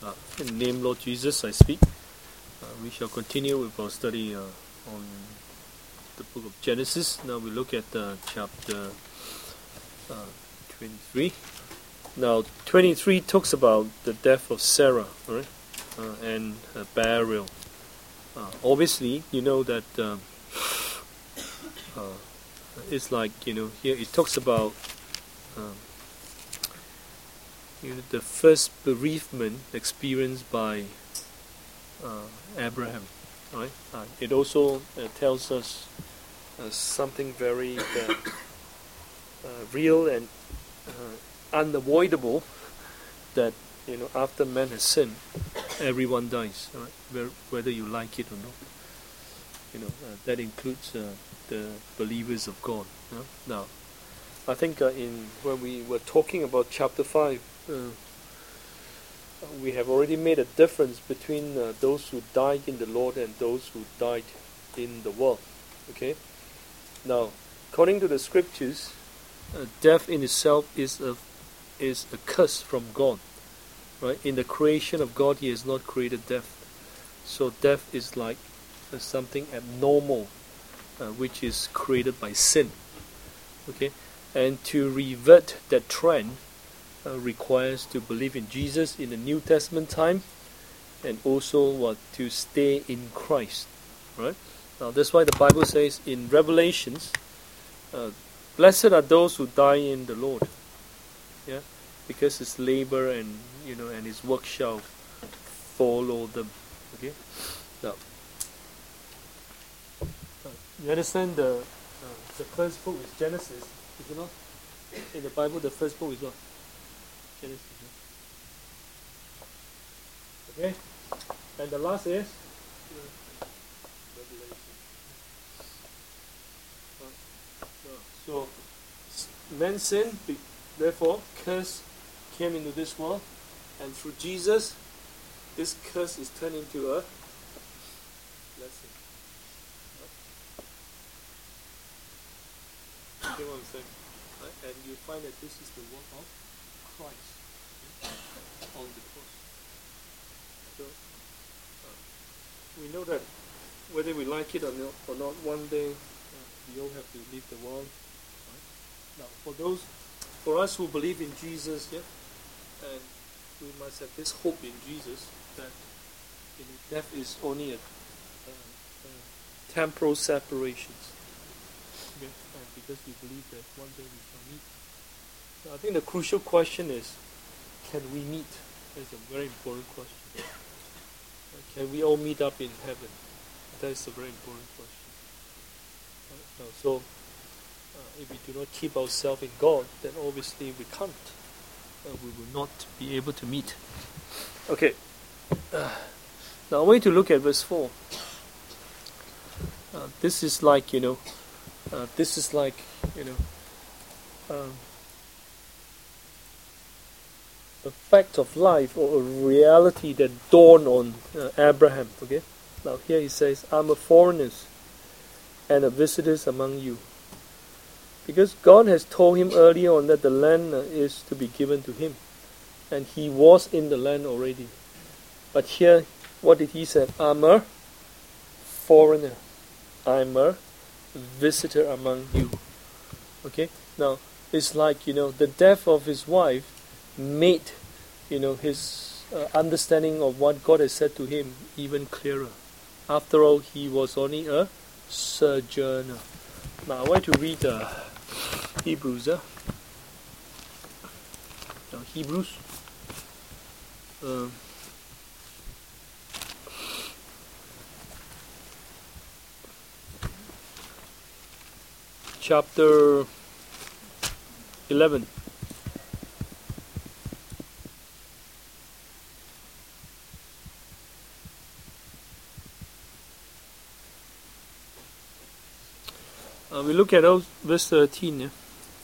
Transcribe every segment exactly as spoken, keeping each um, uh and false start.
Uh, in the name Lord Jesus, I speak. Uh, we shall continue with our study uh, on the book of Genesis. Now we look at uh, chapter uh, twenty-three. Now twenty-three talks about the death of Sarah, right? uh, and her burial. Uh, obviously, you know that um, uh, it's like, you know, here it talks about um, you know, the first bereavement experienced by uh, Abraham, right? Uh, it also uh, tells us uh, something very uh, uh, real and uh, unavoidable, that, you know, after man has sinned, everyone dies, right? Whether you like it or not. You know, uh, that includes uh, the believers of God. You know? Now, I think uh, in when we were talking about chapter five, uh, we have already made a difference between uh, those who died in the Lord and those who died in the world. Okay. Now, according to the scriptures, uh, death in itself is a is a curse from God. Right? In the creation of God, He has not created death, so death is like uh, something abnormal, uh, which is created by sin. Okay. And to revert that trend uh, requires to believe in Jesus in the New Testament time, and also what to stay in Christ. Right? Now that's why the Bible says in Revelations, uh, "Blessed are those who die in the Lord." Yeah, because His labor and you know and His work shall follow them. Okay. Now, uh, you understand the uh, the first book is Genesis. Is it not? In the Bible, the first book is what? Genesis. Okay? And the last is? Revelation. So, man sinned, therefore, curse came into this world, and through Jesus, this curse is turned into a blessing. You get what I'm saying? Right? And you find that this is the work of Christ, okay, on the cross. So uh, we know that whether we like it or not, or not one day uh, we all have to leave the world. Right? Now, for those, for us who believe in Jesus, yeah, and we must have this hope in Jesus that, you know, death is only a, a, a temporal separation. Okay? And because we believe that one day we shall meet. So I think the crucial question is, can we meet? That's a very important question. Can we all meet up in heaven? That is a very important question. Uh, so, uh, if we do not keep ourselves in God, then obviously we can't. Uh, we will not be able to meet. Okay. Uh, now I want you to look at verse four. Uh, this is like, you know, uh, this is like, you know, um, a fact of life or a reality that dawned on uh, Abraham. Okay. Now here he says, "I'm a foreigner and a visitor among you." Because God has told him earlier on that the land uh, is to be given to him. And he was in the land already. But here, what did he say? "I'm a foreigner. I'm a visitor among you." Okay? Now, it's like, you know, the death of his wife made, you know, his uh, understanding of what God has said to him even clearer. After all, he was only a sojourner. Now, I want to read uh, Hebrews. Uh. Now, Hebrews. Uh, chapter eleven. Uh, we look at verse thirteen. Yeah?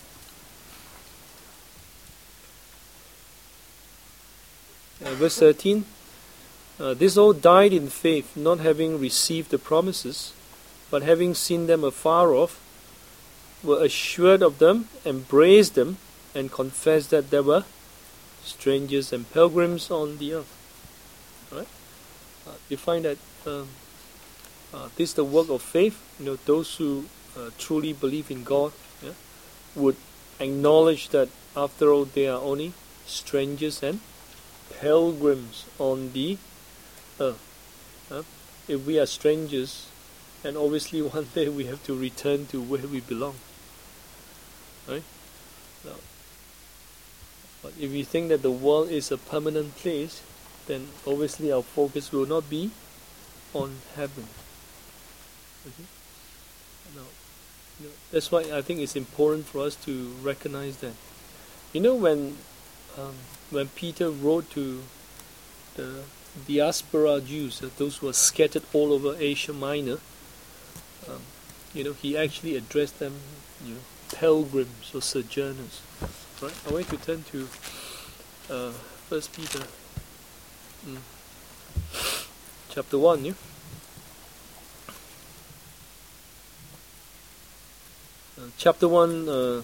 Uh, verse thirteen. Uh, this all died in faith, not having received the promises, but having seen them afar off, were assured of them, embraced them, and confessed that they were strangers and pilgrims on the earth. right? Uh, you find that um, uh, this is the work of faith. You know, those who uh, truly believe in God, yeah, would acknowledge that after all they are only strangers and pilgrims on the earth. Uh, if we are strangers, and obviously one day we have to return to where we belong, right? Now, but if we think that the world is a permanent place, then obviously our focus will not be on heaven. Okay? Now, you know, that's why I think it's important for us to recognize that. You know, when um, when Peter wrote to the diaspora Jews, uh, those who are scattered all over Asia Minor, um, you know, he actually addressed them, you know, pilgrims or sojourners. Right? I want you to turn to uh, First Peter, mm, chapter one. Yeah. Uh, chapter one, uh, uh,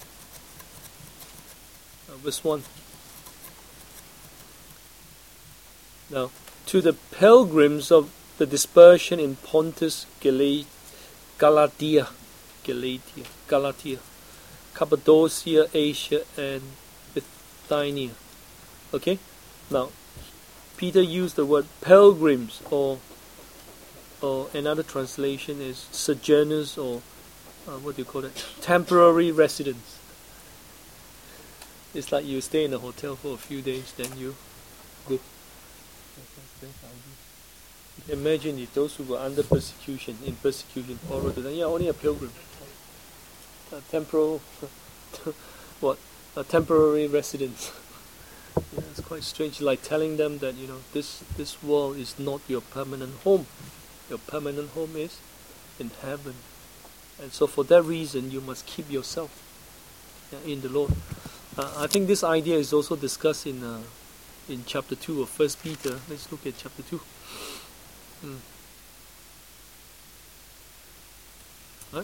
verse one. Now, to the pilgrims of the dispersion in Pontus, Galatia, Galatia, Galatia, Galatia, Cappadocia, Asia, and Bithynia. Okay? Now, Peter used the word pilgrims, or or another translation is sojourners, or uh, what do you call it? Temporary residents. It's like you stay in a hotel for a few days, then you go. Imagine if those who were under persecution, in persecution, followed them. Yeah, only a pilgrim. A temporal, what? A temporary residence. Yeah, it's quite strange. Like telling them that, you know, this this world is not your permanent home. Your permanent home is in heaven, and so for that reason you must keep yourself, yeah, in the Lord. Uh, I think this idea is also discussed in uh, in chapter two of First Peter. Let's look at chapter two. Hmm. Right?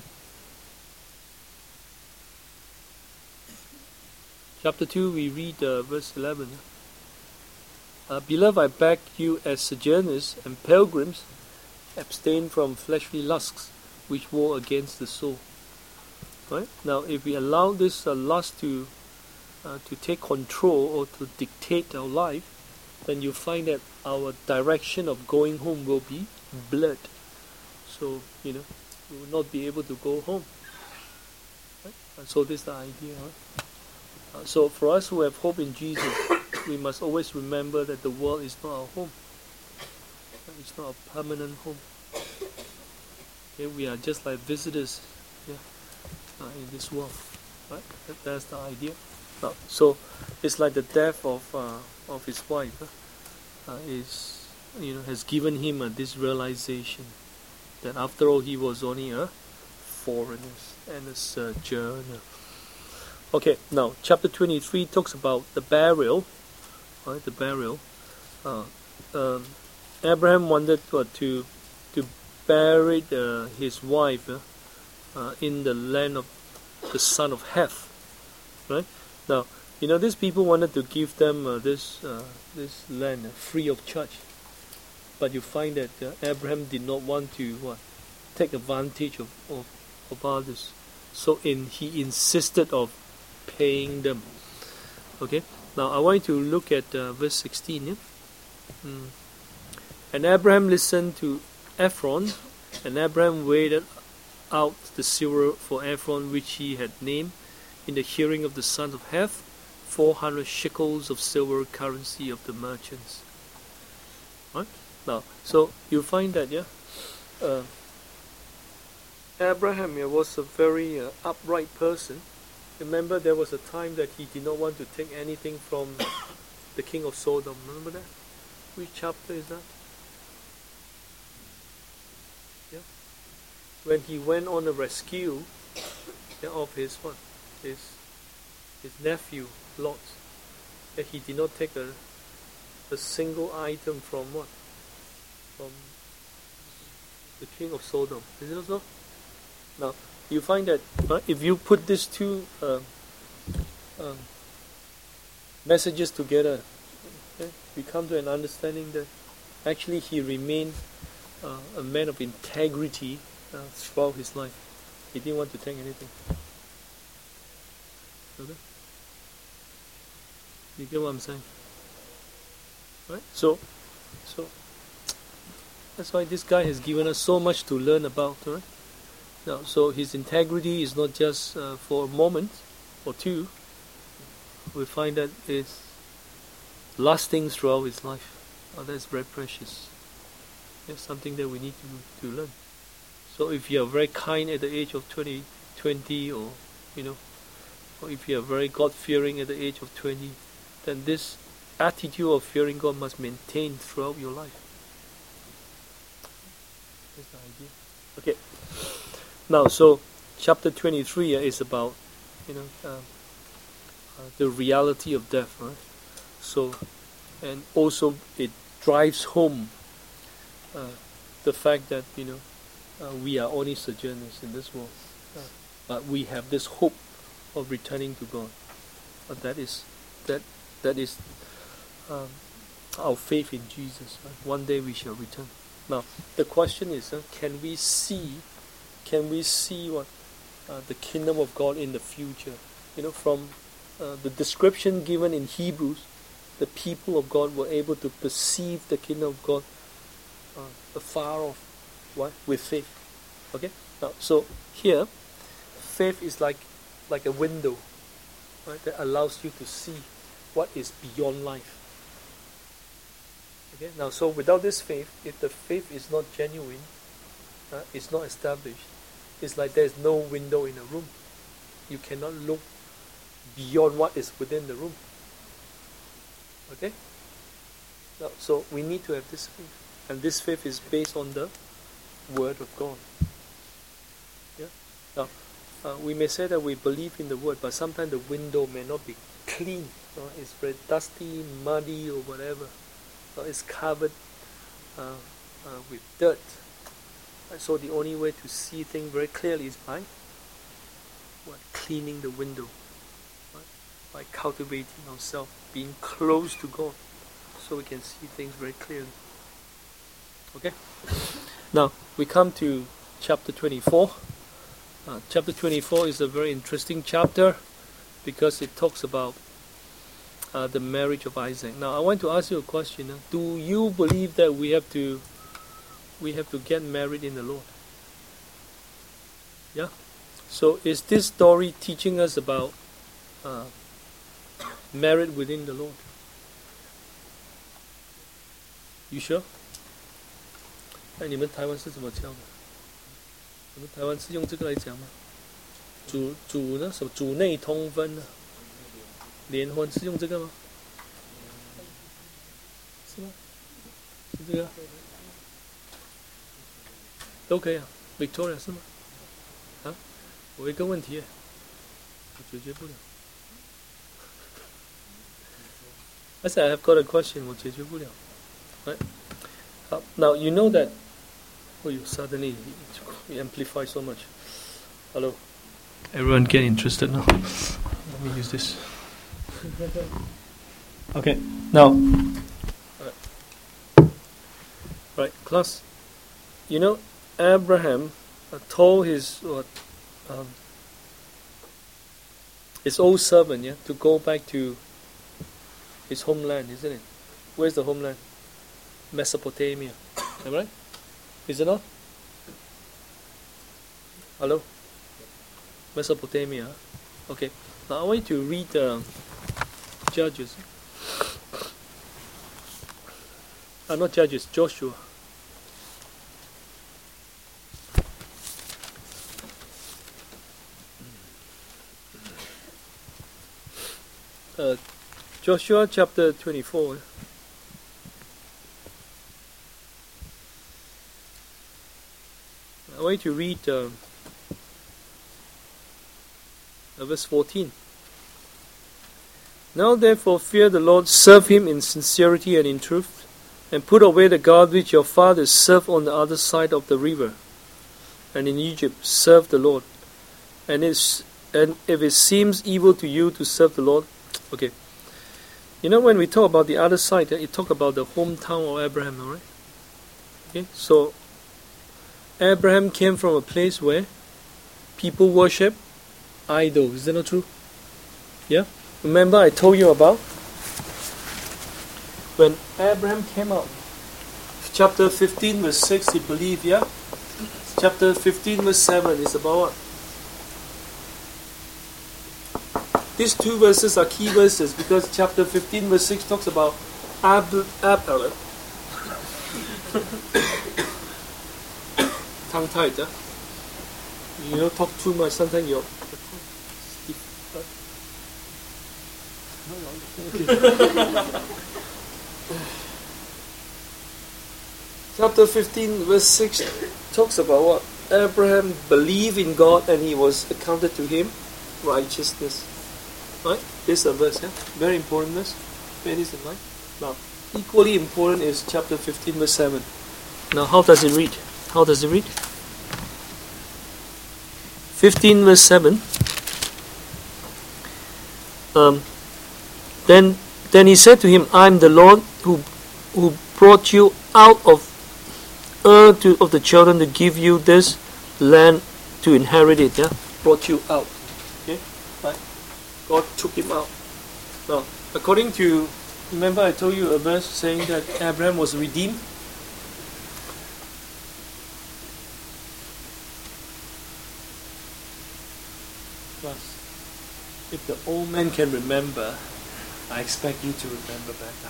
Chapter two, we read uh, verse eleven. Uh, Beloved, I beg you as sojourners and pilgrims, abstain from fleshly lusts which war against the soul. Right? Now, if we allow this uh, lust to uh, to take control or to dictate our life, then you find that our direction of going home will be blurred. So, you know, we will not be able to go home. Right? And so this is the idea. Right? Uh, so for us who have hope in Jesus, we must always remember that the world is not our home. It's not a permanent home. Okay, we are just like visitors, yeah, uh, in this world. Right? That, that's the idea. Uh, so it's like the death of uh, of his wife uh, uh, is, you know, has given him uh, this realization that after all he was only a foreigner and a sojourner. Okay, now chapter twenty-three talks about the burial. Right, the burial. Uh, um, Abraham wanted uh, to to bury uh, his wife uh, uh, in the land of the son of Heth. Right. Now, you know, these people wanted to give them uh, this uh, this land uh, free of charge, but you find that uh, Abraham did not want to what, take advantage of, of of others, so in he insisted of paying them. Okay. Now I want you to look at uh, verse sixteen. Yeah? Mm. And Abraham listened to Ephron, and Abraham weighed out the silver for Ephron, which he had named in the hearing of the sons of Heth, four hundred shekels of silver, currency of the merchants. Right? Now, so you find that, yeah, uh, Abraham yeah, was a very uh, upright person. Remember, there was a time that he did not want to take anything from the king of Sodom. Remember that? Which chapter is that? Yeah. When he went on a rescue, yeah, of his what? His his nephew Lot. That he did not take a a single item from what? From the king of Sodom. Is it so? Now, you find that uh, if you put these two uh, um, messages together, okay, we come to an understanding that actually he remained uh, a man of integrity uh, throughout his life. He didn't want to take anything. Okay? You get what I'm saying? Right? So, so that's why this guy has given us so much to learn about. Right? Now, so his integrity is not just uh, for a moment or two. We find that it's lasting throughout his life. Oh, that's very precious. It's something that we need to, to learn. So if you are very kind at the age of twenty, twenty, or you know, or if you are very God-fearing at the age of twenty, then this attitude of fearing God must maintain throughout your life. That's the idea. Okay. Now, so chapter twenty-three uh, is about, you know, uh, uh, the reality of death, right? So, and also it drives home uh, the fact that, you know, uh, we are only sojourners in this world, uh, but we have this hope of returning to God. But that is that that is um, our faith in Jesus. Right? One day we shall return. Now, the question is, uh, can we see? Can we see what uh, the kingdom of God in the future? You know, from uh, the description given in Hebrews, the people of God were able to perceive the kingdom of God uh, afar off. Why? With faith. Okay. Now, so here, faith is like like a window, right, that allows you to see what is beyond life. Okay. Now, so without this faith, if the faith is not genuine, uh, it's not established. It's like there's no window in a room. You cannot look beyond what is within the room. Okay? Now, so we need to have this faith. And this faith is based on the Word of God. Yeah? Now, uh, we may say that we believe in the Word, but sometimes the window may not be clean. Uh, it's very dusty, muddy, or whatever. Uh, it's covered uh, uh, with dirt. So the only way to see things very clearly is by what? Cleaning the window, right? By cultivating ourselves, being close to God, so we can see things very clearly. Okay. Now we come to chapter twenty-four. Uh, chapter twenty-four is a very interesting chapter because it talks about uh, the marriage of Isaac. Now I want to ask you a question. Uh, do you believe that we have to we have to get married in the Lord? Yeah? So is this story teaching us about uh, married within the Lord? You sure? 那你们台湾是怎么教的？我们台湾是用这个来讲吗？主主呢？什么主内通婚呢？联婚是用这个吗？是吗？是这个？都可以啊 ，Victoria 是吗？啊，我有一个问题，我解决不了。I said I have got a question， 我解决不了。Right? Uh, now you know that. Oh, you suddenly you amplify so much. Hello. Everyone get interested now. Let me use this. Okay. Now. Right. Right, class. You know, Abraham uh, told his what, um, his old servant, yeah, to go back to his homeland, isn't it? Where's the homeland? Mesopotamia. Am I right? Is it not? Hello? Mesopotamia. Okay. Now I want you to read uh, Judges. Uh, not Judges, Joshua. Uh, Joshua chapter twenty-four. I want you to read uh, verse fourteen. Now therefore fear the Lord, serve him in sincerity and in truth, and put away the God which your fathers served on the other side of the river, and in Egypt serve the Lord. And, it's, and if it seems evil to you to serve the Lord, okay. You know, when we talk about the other side, it talk about the hometown of Abraham, all right? Okay, so Abraham came from a place where people worship idols. Is that not true? Yeah? Remember I told you about when Abraham came out. Chapter fifteen verse six, he believed, yeah? Chapter fifteen verse seven is about what? These two verses are key verses because chapter fifteen verse six talks about Ab Ab tongue tied, yeah? You don't talk too much, sometimes you're Chapter fifteen verse six talks about what? Abraham believed in God and he was accounted to him righteousness. Right? This is a verse, yeah? Very important verse. Bear this in mind. Now, equally important is chapter fifteen verse seven. Now, how does it read? How does it read? fifteen verse seven. Um, then, then he said to him, I am the Lord who, who brought you out of Ur to, of the children to give you this land to inherit it. Yeah, brought you out. Okay, right? God took him out. Now, according to, remember I told you a verse saying that Abraham was redeemed. Plus, if the old man can remember, I expect you to remember better.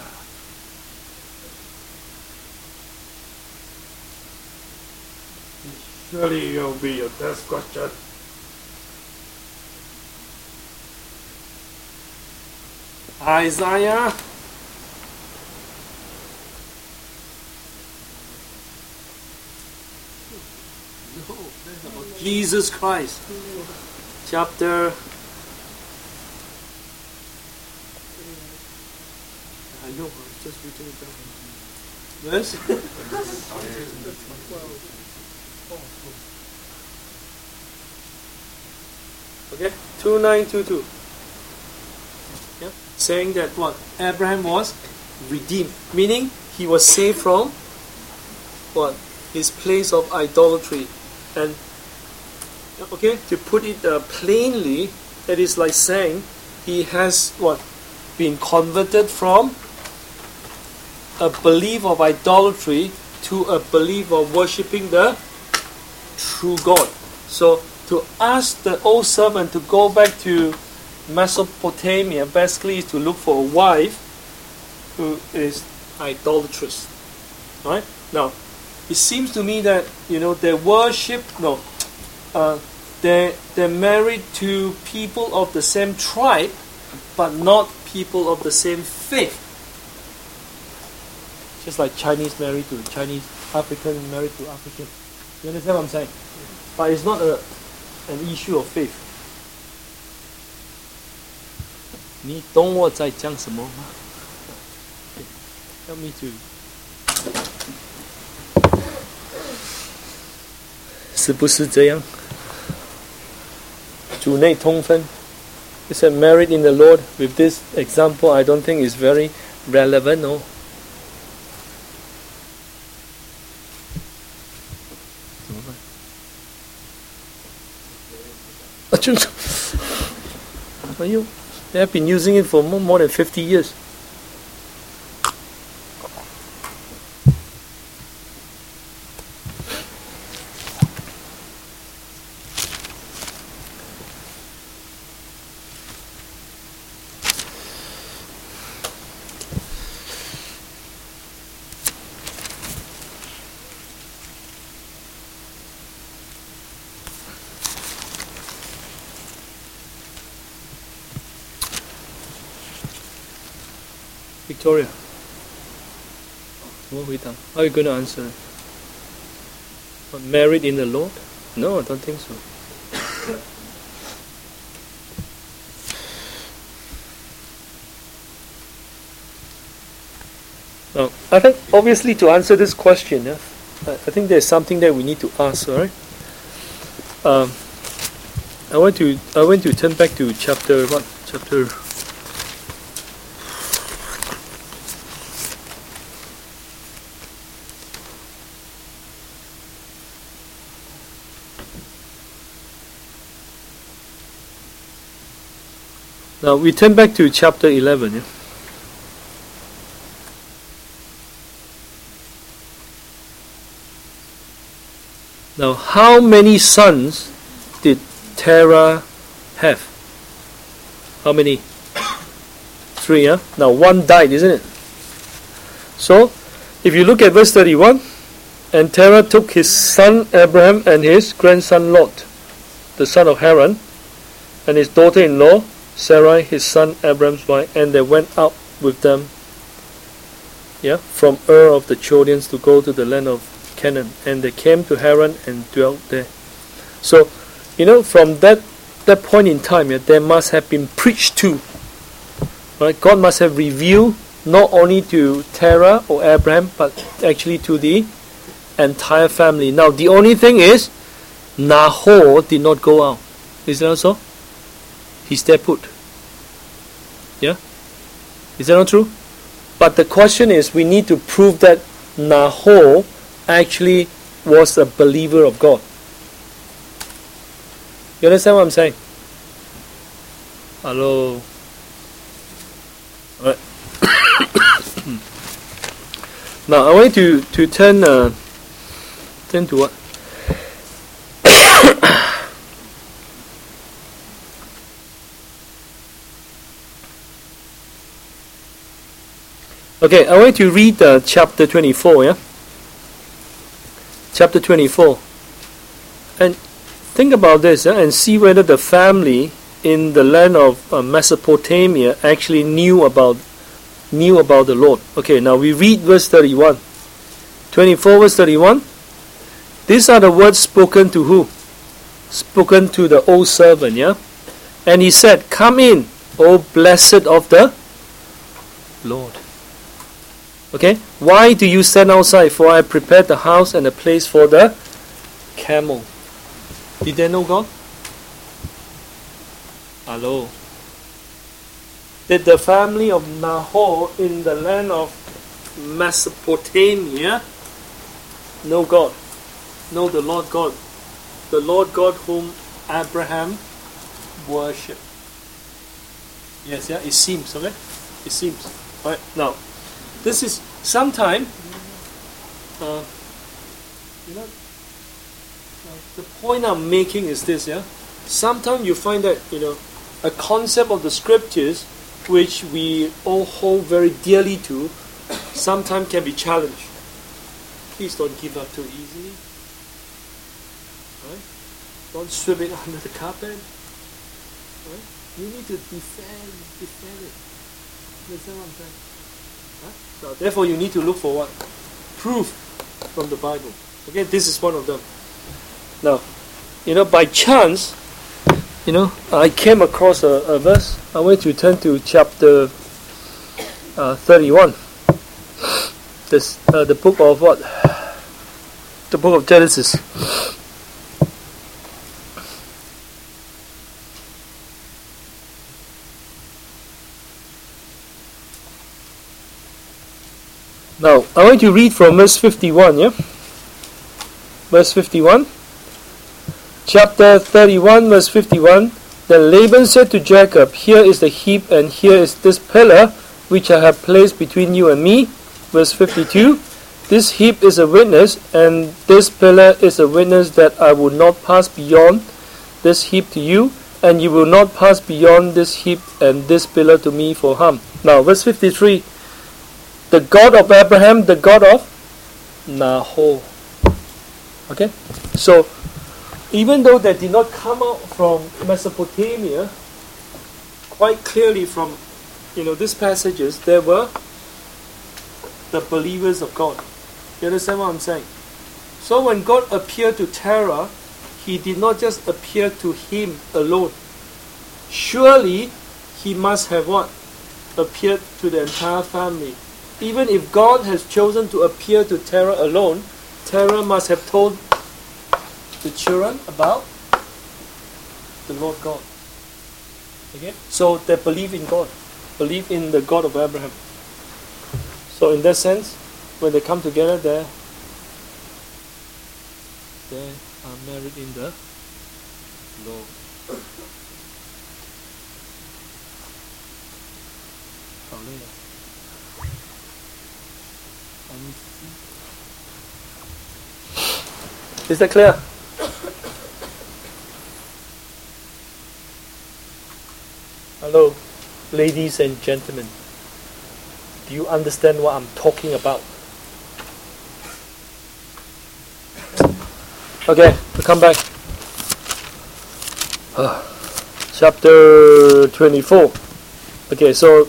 Surely you'll be your test question. Isaiah no, that's about Jesus Christ. Chapter I know, I'm just reading it down. Verse? Okay, two nine two two. Yeah, saying that what? Abraham was redeemed, meaning he was saved from what? His place of idolatry. And okay, to put it uh, plainly, it is like saying he has what? Been converted from a belief of idolatry to a belief of worshipping the true God. So to ask the old servant to go back to Mesopotamia basically is to look for a wife who is idolatrous. Right? Now, it seems to me that, you know, they worship, no, uh, they, they're married to people of the same tribe, but not people of the same faith. Just like Chinese married to Chinese, African married to African. You understand what I'm saying? But it's not a, an issue of faith. 你懂我在讲什么吗？ Help me to. 是不是这样？主内通分。He said, married in the Lord. With this example, I don't think it's very relevant, no? They have been using it for more, more than fifty years. Victoria, what we done? How are you going to answer? What, married in the Lord? No, I don't think so. Now, I think obviously to answer this question, yeah, I think there's something that we need to ask. All right. Um, I want to I want to turn back to chapter what chapter. Now we turn back to chapter eleven. Yeah? Now, how many sons did Terah have? How many? Three, yeah? Now, one died, isn't it? So, if you look at verse thirty-one, and Terah took his son Abraham and his grandson Lot, the son of Haran, and his daughter-in-law Sarai, his son Abraham's wife, and they went out with them, yeah, from Ur of the Chaldeans to go to the land of Canaan, and they came to Haran and dwelt there. So, you know, from that that point in time, yeah, there must have been preached to. Right? God must have revealed not only to Terah or Abraham, but actually to the entire family. Now, the only thing is, Nahor did not go out. Is that so? He's there put. Yeah? Is that not true? But the question is, we need to prove that Nahor actually was a believer of God. You understand what I'm saying? Hello. Alright. Now I want you to, to turn uh, turn to what? Okay, I want you to read uh, chapter twenty-four, yeah? Chapter twenty-four. And think about this, yeah, and see whether the family in the land of uh, Mesopotamia actually knew about knew about the Lord. Okay, now we read verse thirty-one. twenty-four verse thirty-one. These are the words spoken to who? Spoken to the old servant, yeah? And he said, "Come in, O blessed of the Lord." Okay, why do you stand outside? For I prepared the house and a place for the camel. Did they know God? Hello. Did the family of Nahor in the land of Mesopotamia know God? Know the Lord God? The Lord God whom Abraham worshipped. Yes, yeah, it seems, okay? It seems. Alright, now, this is sometime, uh, you know, uh, the point I'm making is this, yeah? Sometimes you find that, you know, a concept of the scriptures which we all hold very dearly to, sometimes can be challenged. Please don't give up too easily. Right? Don't sweep it under the carpet. Right? You need to defend, defend it. Understand what I'm saying? Huh? So therefore you need to look for what? Proof from the Bible. Okay, this is one of them. Now, you know, by chance, you know, I came across a, a verse. I want to turn to chapter uh, thirty-one. This uh, the book of what? The book of Genesis. Now, I want to read from verse fifty-one, yeah? Verse fifty-one. Chapter thirty-one, verse fifty-one. Then Laban said to Jacob, "Here is the heap, and here is this pillar, which I have placed between you and me." Verse fifty-two. This heap is a witness, and this pillar is a witness that I will not pass beyond this heap to you, and you will not pass beyond this heap and this pillar to me for harm. Now, verse fifty-three. The God of Abraham, the God of Nahor. Okay? So, even though they did not come out from Mesopotamia, quite clearly from, you know, these passages, there were the believers of God. You understand what I'm saying? So when God appeared to Terah, He did not just appear to him alone. Surely He must have what? Appeared to the entire family. Even if God has chosen to appear to Terah alone, Terah must have told the children about the Lord God. Okay? So they believe in God. Believe in the God of Abraham. So in that sense, when they come together, they they are married in the Lord. 好累了。Is that clear? Hello, ladies and gentlemen. Do you understand what I'm talking about? Okay, we'll come back. Uh, chapter twenty-four. Okay, so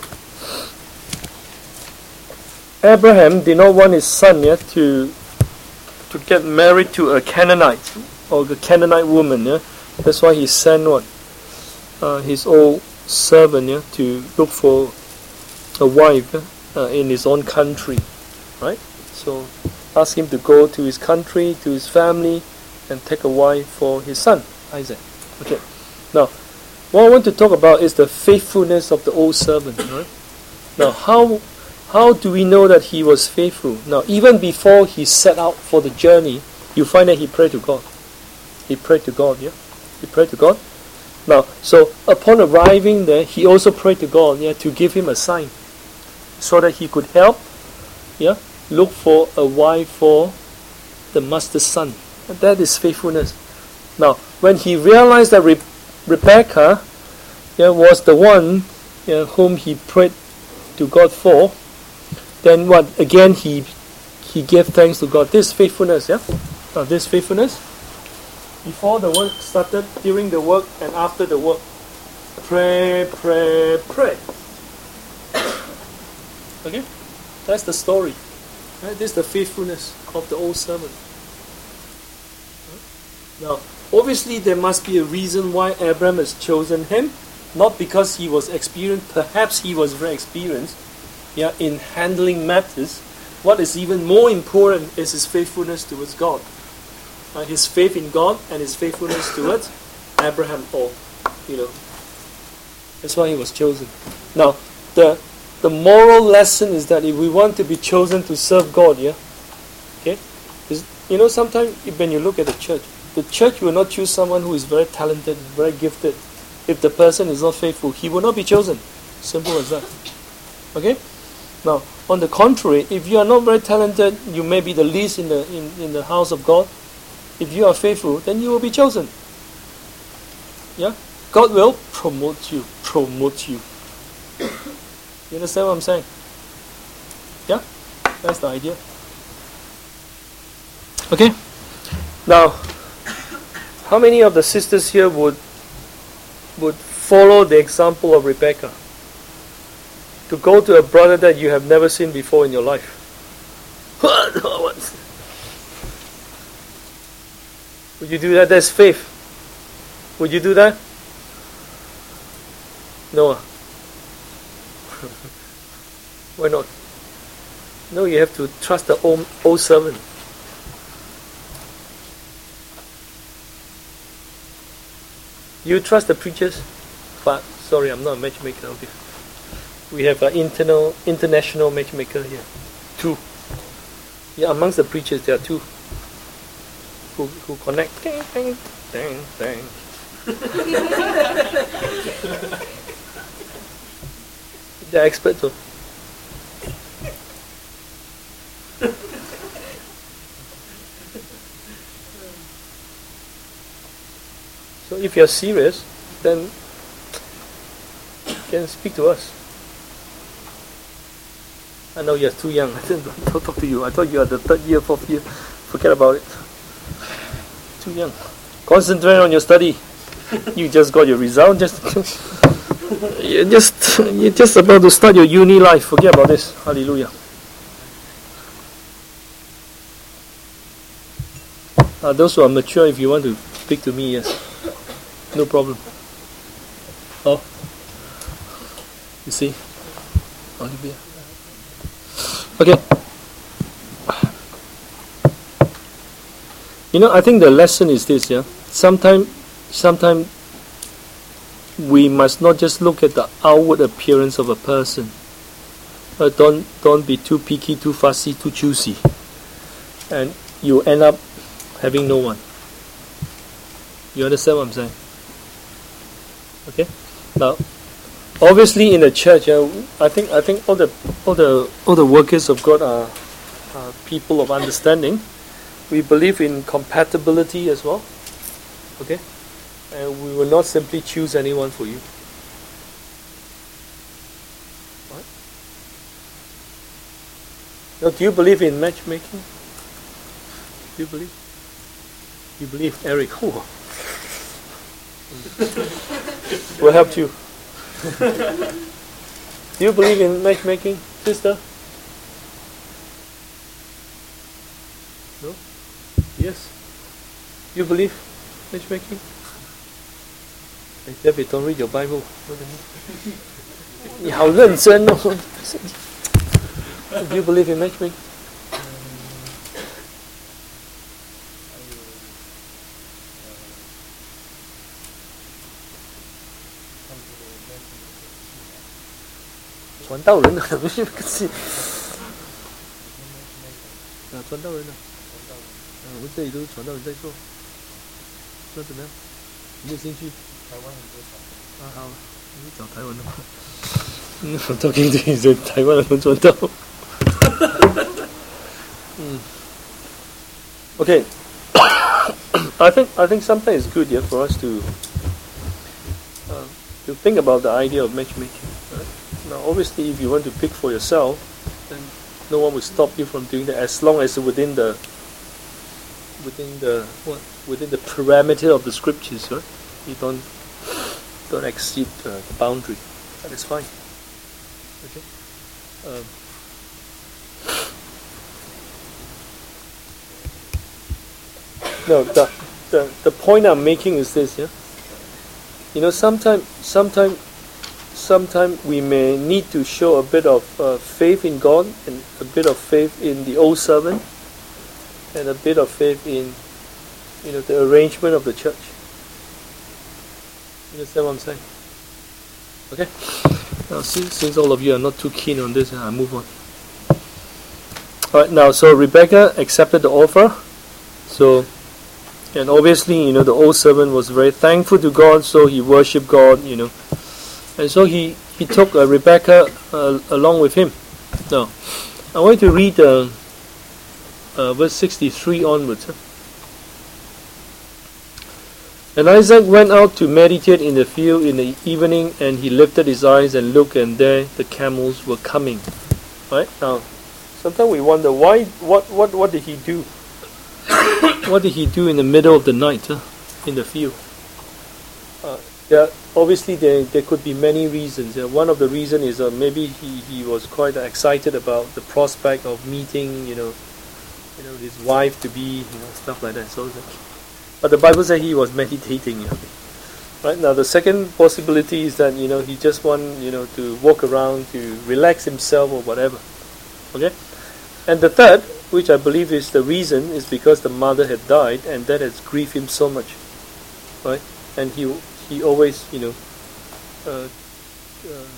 Abraham did not want his son yeah, to to get married to a Canaanite or a Canaanite woman. Yeah, that's why he sent what uh, his old servant yeah, to look for a wife uh, in his own country, right? So ask him to go to his country, to his family, and take a wife for his son Isaac. Okay. Now, what I want to talk about is the faithfulness of the old servant. Right? Now, how how do we know that he was faithful? Now, even before he set out for the journey, you find that he prayed to God. He prayed to God, yeah? He prayed to God. Now, so upon arriving there, he also prayed to God, yeah, to give him a sign, so that he could help, yeah, look for a wife for the master's son. And that is faithfulness. Now, when he realized that Re- Rebecca yeah, was the one yeah, whom he prayed to God for, then what? Again, he he gave thanks to God. This faithfulness, yeah? Now, this faithfulness, before the work started, during the work, and after the work, pray, pray, pray. Okay? That's the story. Right? This is the faithfulness of the old servant. Now, obviously there must be a reason why Abraham has chosen him. Not because he was experienced, perhaps he was very experienced yeah, in handling matters. What is even more important is his faithfulness towards God. Uh, his faith in God and his faithfulness towards Abraham, or, you know. That's why he was chosen. Now, the the moral lesson is that if we want to be chosen to serve God, yeah, okay, is, you know, sometimes when you look at the church, the church will not choose someone who is very talented, very gifted. If the person is not faithful, he will not be chosen. Simple as that. Okay? Now, on the contrary, if you are not very talented, you may be the least in the in, in the house of God. If you are faithful, then you will be chosen. Yeah? God will promote you. Promote you. You understand what I'm saying? Yeah? That's the idea. Okay? Now, how many of the sisters here would would follow the example of Rebecca? To go to a brother that you have never seen before in your life. Would you do that? That's faith. Would you do that? No. Why not? No, you have to trust the old, old servant. You trust the preachers? But, sorry, I'm not a matchmaker. Okay. We have an internal, international matchmaker here. Two. Yeah, amongst the preachers, there are two who who connect. Dang, dang, dang, dang. They're experts. So. So if you're serious, then you can speak to us. I know you're too young. I didn't talk to you. I thought you are the third year, fourth year. Forget about it. Too young. Concentrate on your study. You just got your result. Just you're just you're just about to start your uni life. Forget about this. Hallelujah. Uh, those who are mature, if you want to speak to me, yes, no problem. Oh, you see, Olivia. Okay. You know, I think the lesson is this, yeah. Sometimes, sometimes we must not just look at the outward appearance of a person. Uh, don't don't be too picky, too fussy, too choosy, and you end up having no one. You understand what I'm saying? Okay. Now, obviously in the church, uh, I think I think all the all the all the workers of God are, are people of understanding. We believe in compatibility as well. Okay, and we will not simply choose anyone for you. What? Now, do you believe in matchmaking? Do you believe? You believe, Eric? Oh. Will help you. Do you believe in matchmaking, sister? No? Yes? You believe matchmaking? Hey, David, don't read your Bible. 你好认真哦。Do you believe in matchmaking? Truyền đạo人啊，不是个是啊，传道人啊，啊，我们这里都是传道人在做，那怎么样？有没有兴趣？台湾很多传啊，好，你找台湾的吗？嗯，我都听听说台湾人传道。嗯 ，Okay. I think I think sometimes it's good, yeah, for us to uh, to think about the idea of matchmaking. Right? Now, obviously, if you want to pick for yourself, then no one will stop you from doing that, as long as within the within the what within the parameter of the scriptures, right? You don't don't exceed uh, the boundary. That is fine. Okay. Um, no, the the the point I'm making is this, yeah. You know, sometimes sometimes. Sometimes we may need to show a bit of uh, faith in God and a bit of faith in the old servant and a bit of faith in, you know, the arrangement of the church. You understand what I'm saying? Okay. Now, since, since all of you are not too keen on this, I move on. All right. Now, so Rebecca accepted the offer. So, and obviously, you know, the old servant was very thankful to God, so he worshipped God, you know. And so he, he took uh, Rebecca uh, along with him. Now, I want to read uh, uh, verse sixty-three onwards. Huh? And Isaac went out to meditate in the field in the evening, and he lifted his eyes and looked, and there the camels were coming. Right? Now, sometimes we wonder, why? What, what, what did he do? What did he do in the middle of the night huh? in the field? Uh, Yeah, obviously there there could be many reasons. Yeah, one of the reasons is uh, maybe he, he was quite excited about the prospect of meeting, you know, you know his wife to be, you know, stuff like that. So, but the Bible says he was meditating. You know, right now, the second possibility is that you know he just want you know to walk around to relax himself or whatever. Okay, and the third, which I believe is the reason, is because the mother had died, and that has grieved him so much, right? And he. He always, you know, uh, uh,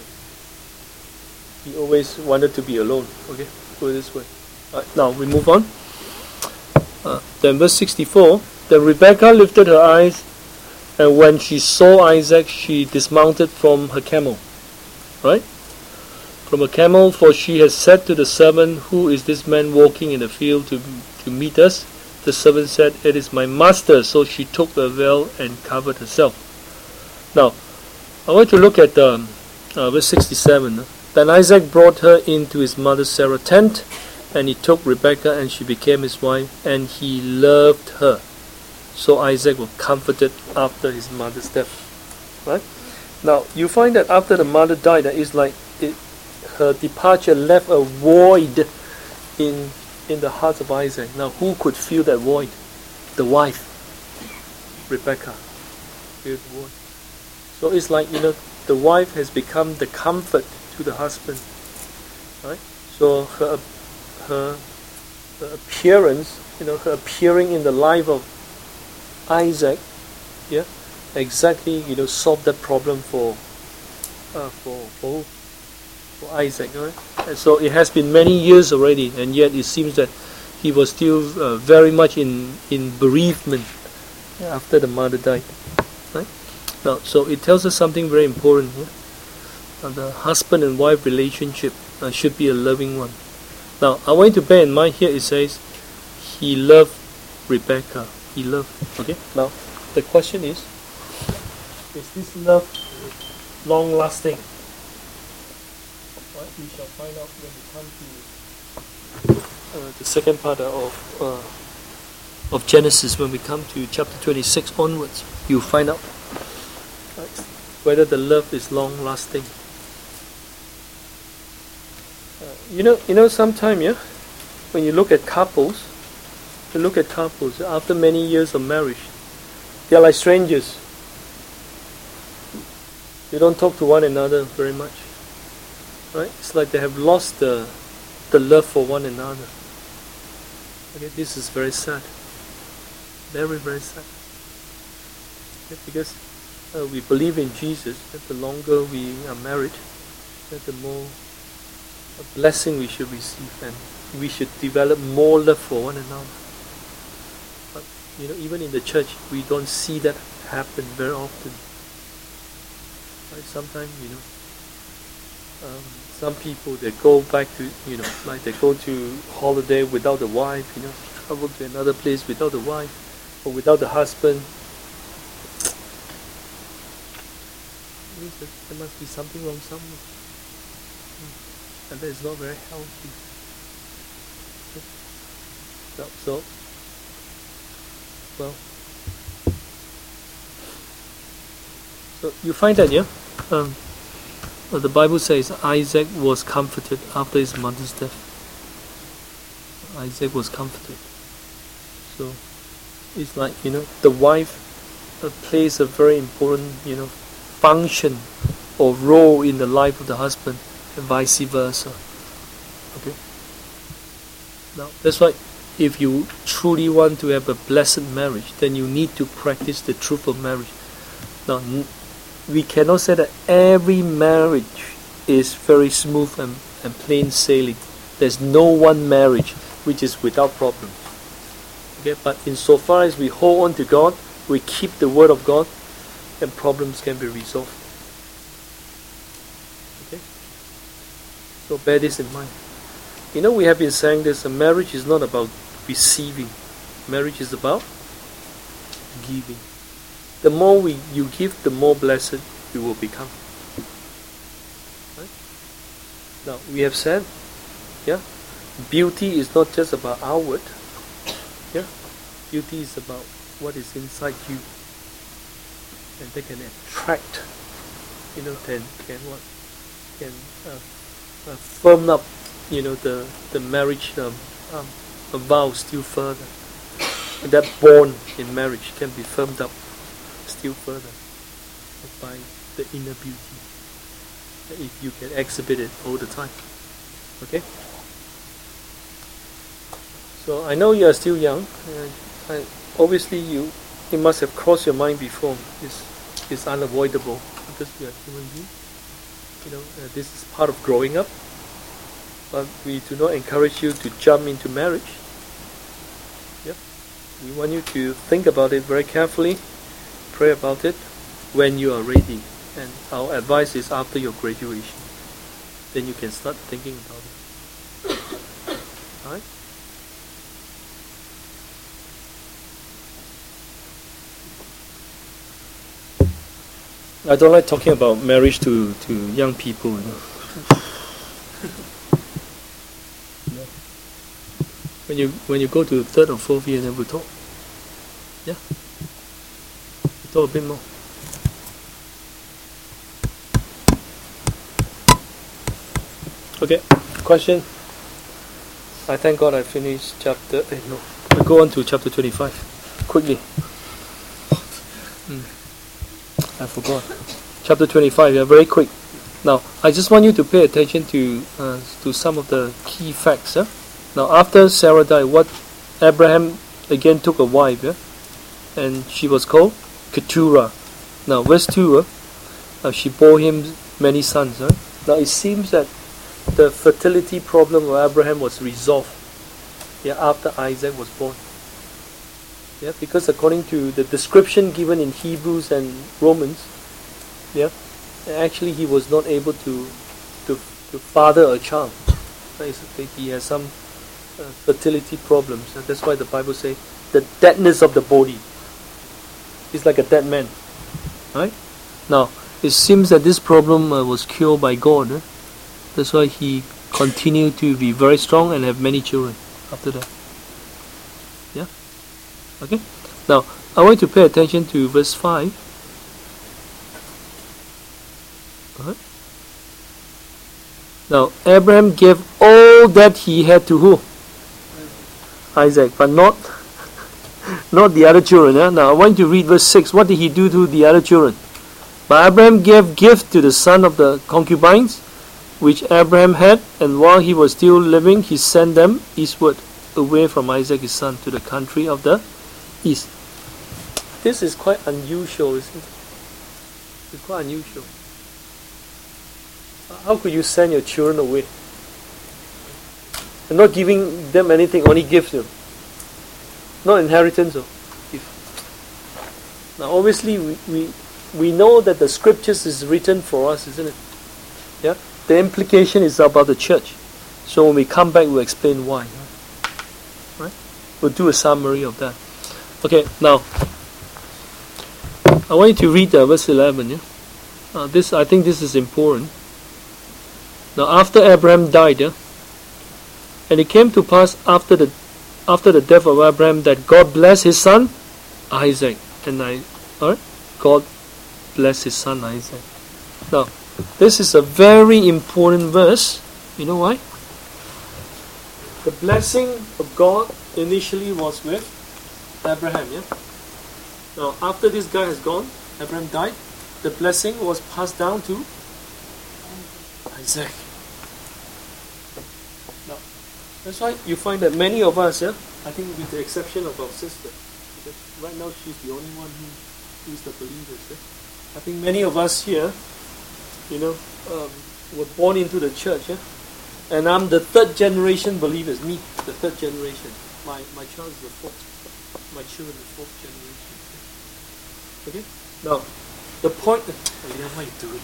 he always wanted to be alone. Okay, put it this way. Right, now we move on. Uh, then verse sixty-four. Then Rebekah lifted her eyes, and when she saw Isaac, she dismounted from her camel. Right? From a camel, for she had said to the servant, "Who is this man walking in the field to to meet us?" The servant said, "It is my master." So she took the veil and covered herself. Now, I want to look at um, uh, verse sixty-seven. Then Isaac brought her into his mother Sarah's tent, and he took Rebekah, and she became his wife, and he loved her. So Isaac was comforted after his mother's death. Right? Now, you find that after the mother died, that it's like it, her departure left a void in in the heart of Isaac. Now, who could fill that void? The wife, Rebekah, filled the void. So it's like, you know, the wife has become the comfort to the husband, right? So her her, her appearance, you know, her appearing in the life of Isaac, yeah, exactly, you know, solved that problem for uh, for for for Isaac, right? And so it has been many years already, and yet it seems that he was still uh, very much in in bereavement after the mother died, right? Now, so it tells us something very important here. uh, the husband and wife relationship uh, should be a loving one. Now, I want you to bear in mind here it says, he loved Rebecca. He loved. Okay? Now, the question is, is this love long lasting? Well, we shall find out when we come to uh, the second part of uh, of Genesis. When we come to chapter twenty-six onwards, you'll find out right, whether the love is long lasting. Uh, you know, you know, sometime, yeah, when you look at couples, you look at couples after many years of marriage, they are like strangers. They don't talk to one another very much. Right? It's like they have lost the the love for one another. Okay, this is very sad. Very, very sad. Okay, because uh, we believe in Jesus, that the longer we are married, that the more a blessing we should receive, and we should develop more love for one another. But you know, even in the church, we don't see that happen very often. Right? Sometimes, you know, um, some people, they go back to, you know, like they go to holiday without the wife, you know, travel to another place without the wife or without the husband. There must be something wrong somewhere, and that is not very healthy. So, so well, so you find that, yeah. Um, well, the Bible says Isaac was comforted after his mother's death. Isaac was comforted. So it's like, you know, the wife uh, plays a very important, you know, function or role in the life of the husband, and vice versa. Okay. Now that's why, if you truly want to have a blessed marriage, then you need to practice the truth of marriage. Now, we cannot say that every marriage is very smooth and, and plain sailing. There's no one marriage which is without problems. Okay, but insofar as we hold on to God, we keep the word of God, then problems can be resolved. Okay? So bear this in mind. You know, we have been saying this, a marriage is not about receiving. Marriage is about giving. The more we you give, the more blessed you will become. Right? Now, we have said, yeah, beauty is not just about outward. Yeah, beauty is about what is inside you, and they can attract. You know, can can what can uh, uh, firm up. You know, the the marriage um, um, vow still further. And that bond in marriage can be firmed up still further by the inner beauty, if you can exhibit it all the time. Okay? So I know you are still young. Uh, I, obviously, you it must have crossed your mind before. It's, it's unavoidable because we are human beings. You know, uh, this is part of growing up. But we do not encourage you to jump into marriage. Yep. We want you to think about it very carefully. Pray about it when you are ready, and our advice is after your graduation, then you can start thinking about it. Alright? I don't like talking about marriage to, to young people, you know. When you when you go to third or fourth year, then we'll talk. Yeah. Talk a bit more. Okay, question. I thank God I finished chapter. Eh, no, I go on to chapter twenty-five quickly. Mm. I forgot. Chapter twenty-five. Yeah, very quick. Now, I just want you to pay attention to uh, to some of the key facts. Yeah? Now, after Sarah died, what Abraham again took a wife, yeah? And she was called Keturah. Now, verse two, uh, uh, she bore him many sons. Uh. Now, it seems that the fertility problem of Abraham was resolved, yeah, after Isaac was born. Yeah, because according to the description given in Hebrews and Romans, yeah, actually he was not able to to, to father a child. He has some uh, fertility problems, and that's why the Bible says the deadness of the body. He's like a dead man, right? Now it seems that this problem uh, was cured by God. Eh? That's why he continued to be very strong and have many children after that. Yeah. Okay. Now I want you to pay attention to verse five. Uh-huh. Now Abraham gave all that he had to who? Isaac, but not not the other children. Eh? Now I want you to read verse six. What did he do to the other children? But Abraham gave gift to the son of the concubines which Abraham had, and while he was still living, he sent them eastward, away from Isaac his son, to the country of the east. This is quite unusual, isn't it? It's quite unusual. How could you send your children away? You're not giving them anything, only gifts them. Not inheritance. Or gift. Now obviously we, we we know that the scriptures is written for us, isn't it? Yeah? The implication is about the church. So when we come back we'll explain why. Right? We'll do a summary of that. Okay, now I want you to read uh, verse eleven. Yeah? Uh, this I think this is important. Now after Abraham died, yeah, and it came to pass after the after the death of Abraham that God blessed his son Isaac, and I, all right, God blessed his son Isaac. Now, this is a very important verse. You know why? The blessing of God initially was with Abraham. Yeah. Now after this guy has gone, Abraham died. The blessing was passed down to Isaac. Now, that's why you find that many of us, yeah, I think with the exception of our sister, because right now she's the only one who, who is the believers. Yeah? I think many of us here, you know, um, were born into the church, yeah? And I'm the third generation believers. Me, the third generation. My my child is the fourth. My children the fourth generation. Okay. Now, the point. Oh, yeah, what are you doing?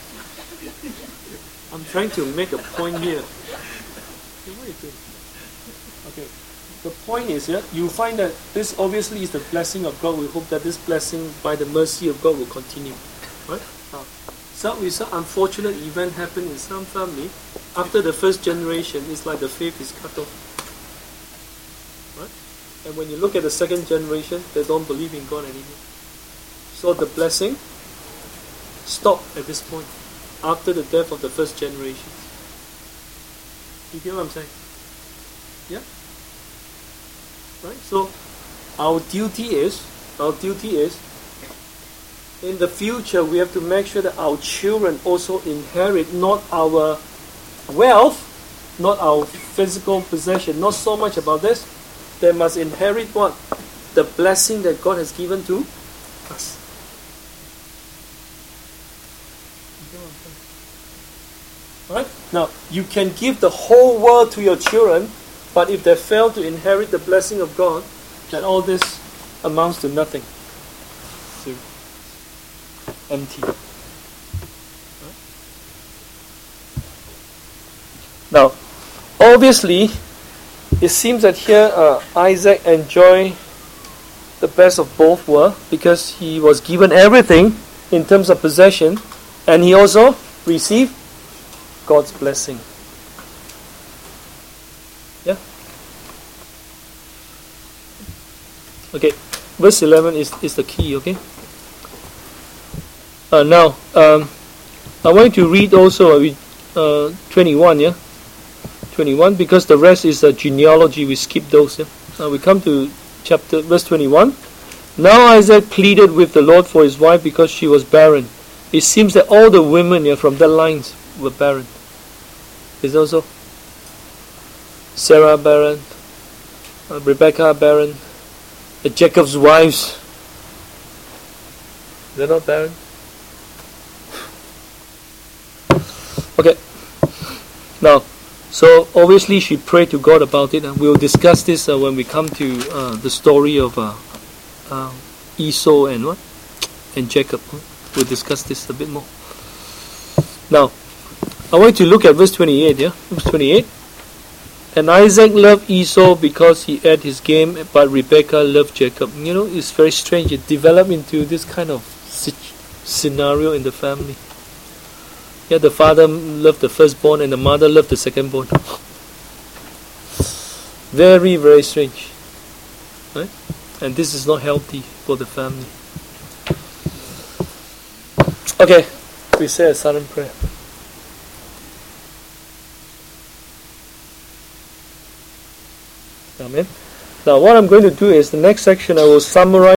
I'm trying to make a point here. What are you doing? Okay. The point is, yeah, you find that this obviously is the blessing of God. We hope that this blessing, by the mercy of God, will continue. Right? Now, some, some unfortunate event happened in some family. After the first generation, it's like the faith is cut off. Right? And when you look at the second generation, they don't believe in God anymore. So the blessing stopped at this point, after the death of the first generation. You hear what I'm saying? Yeah? Right? So our duty is, our duty is, in the future we have to make sure that our children also inherit not our wealth, not our physical possession, not so much about this. They must inherit what? The blessing that God has given to us. Right? Now, you can give the whole world to your children, but if they fail to inherit the blessing of God, then all this amounts to nothing. So, empty. Right? Now, obviously, it seems that here uh, Isaac enjoyed the best of both worlds because he was given everything in terms of possession, and he also received God's blessing. Yeah? Okay, verse eleven is, is the key, okay? Uh, now, um, I want you to read also uh, uh, twenty-one, yeah? twenty-one, because the rest is a genealogy, we skip those. Yeah? Now we come to chapter, verse twenty-one. Now Isaac pleaded with the Lord for his wife because she was barren. It seems that all the women yeah, from that line were barren. Is also Sarah barren, uh, Rebecca barren, the Jacob's wives. They're not barren. Okay. Now, so obviously she prayed to God about it, and we'll discuss this uh, when we come to uh, the story of uh, uh, Esau and what and Jacob. We'll discuss this a bit more. Now, I want you to look at verse twenty-eight, yeah? Verse twenty-eight. And Isaac loved Esau because he ate his game, but Rebekah loved Jacob. You know, it's very strange. It developed into this kind of scenario in the family. Yeah, the father loved the firstborn and the mother loved the secondborn. Very, very strange. Right? And this is not healthy for the family. Okay, we say a silent prayer. Amen. Now what I'm going to do is, the next section I will summarize